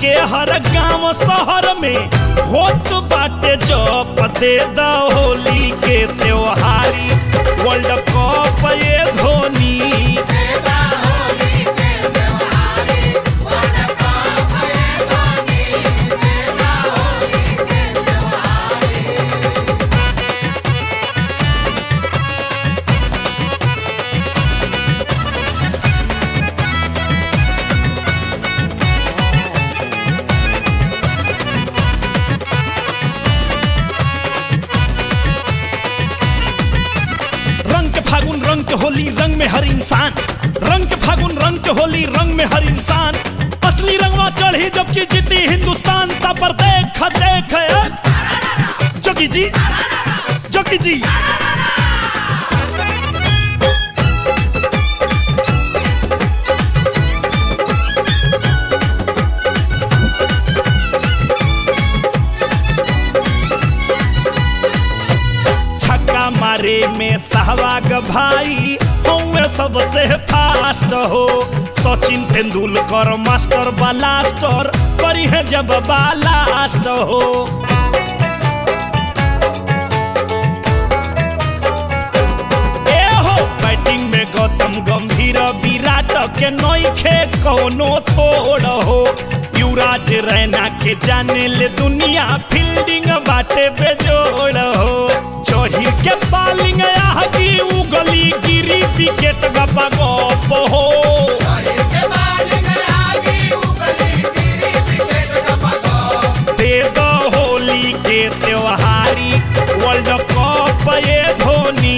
के हर गांव शहर में होत बाटे जप दे द होली के त्योहारी वर्ल्ड कप ये धोनी रंग के होली रंग में हर इंसान रंग के फागुन रंग के होली रंग में हर इंसान असली रंगवा चढ़ी जबकि जीती हिंदुस्तान ता पर देख देख जोगी जी जोगी जी मारे में सहवाग भाई होंगे सबसे फास्ट हो सचिन तेंदुलकर मास्टर ब्लास्टर करी है जब ब्लास्ट हो ए हो बैटिंग में गौतम गंभीर विराट के नइखे कोनो तोड़ हो युवराज रैना के जाने ले दुनिया फील्डिंग बाटे बेजोड़ हो जहिर के बॉलिंग आगी उगली गिरी विकेट गपा गप हो दे दो होली के त्योहारी वर्ल्ड कप ये धोनी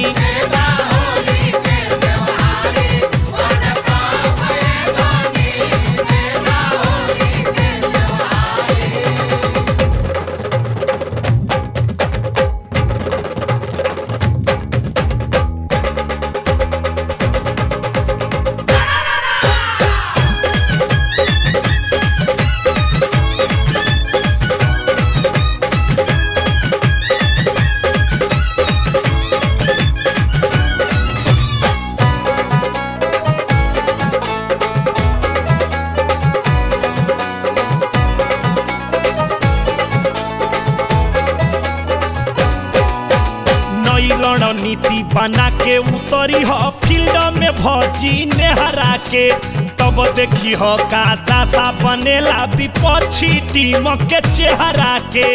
रणनीति बना के उतरी हो फील्ड में भौजी ने हरा के तब देखी हो का दासा बनेला विपक्षी टीम के चेहरा के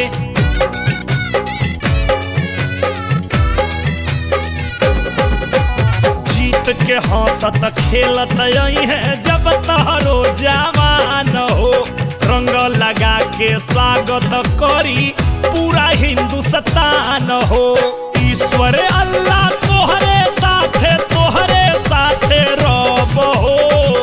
जीत के हंसत खेलत यही है जब तहरो जवान हो रंग लगा के स्वागत करी पूरा हिंदुस्तान हो ईश्वर अल्लाह तोहरे साथे रब हो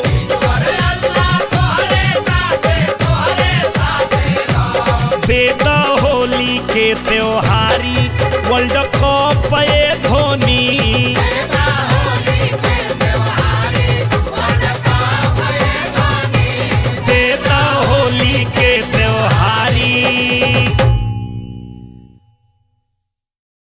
दे द होली के त्योहारी वर्ल्ड कप ये धोनी